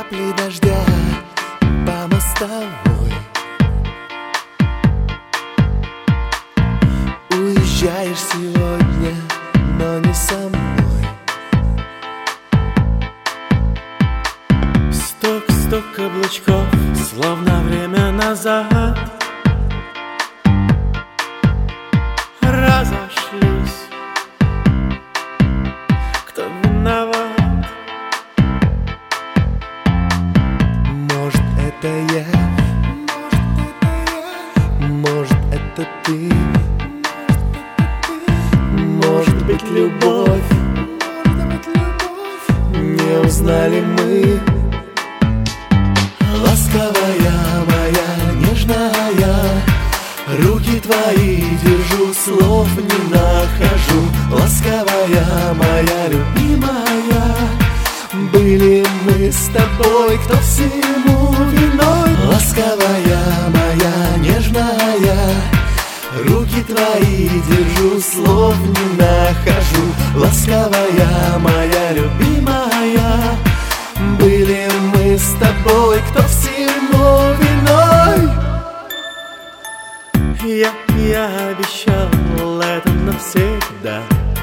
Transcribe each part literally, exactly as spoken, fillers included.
Капли дождя по мостовой. Уезжаешь сегодня, но не со мной. Стук-стук каблучков, словно время назад. Разошлись, кто виноват? Может, это я, может, это ты, может быть, любовь. Не узнали мы. Ласковая моя, нежная, руки твои держу, слов не нахожу. Ласковая моя, любимая, были мы с тобой, кто всему виной. Ласковая моя, нежная, руки твои держу, слов не нахожу. Ласковая моя, любимая, были мы с тобой, кто всему виной. Я, я обещал это навсегда,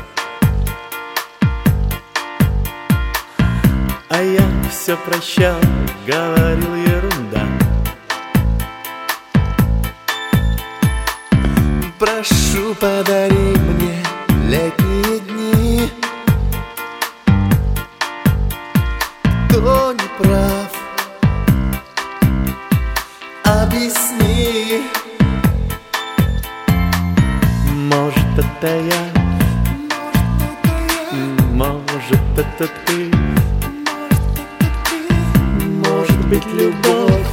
а я все прощал, говорил ерунда. Прошу, подари мне летние дни. Кто не прав, объясни. Может, это я, может, это ты, может быть, любовь.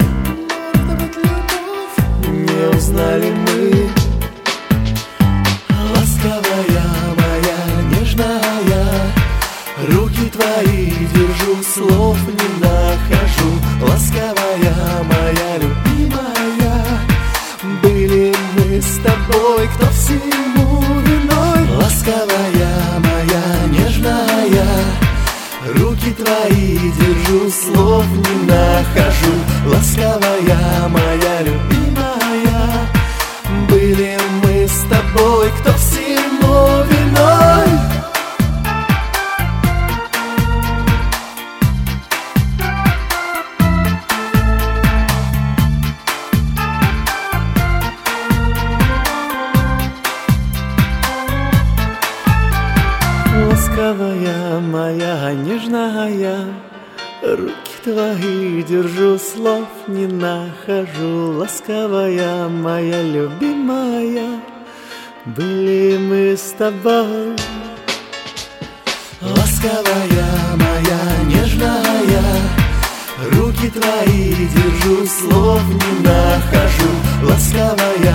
Не узнали мы. Ласковая моя, нежная, руки твои держу, слов не нахожу. Ласковая моя, любимая, были мы с тобой, кто всему виной. Ласковая моя, нежная, руки твои держу, слов не нахожу. Ласковая моя, любимая, были мы с тобой, кто всему виной. ласковая моя, нежная, руки твои держу, слов не нахожу. Ласковая моя, любимая, были мы с тобой. Ласковая моя, нежная, руки твои держу, слов не нахожу. Ласковая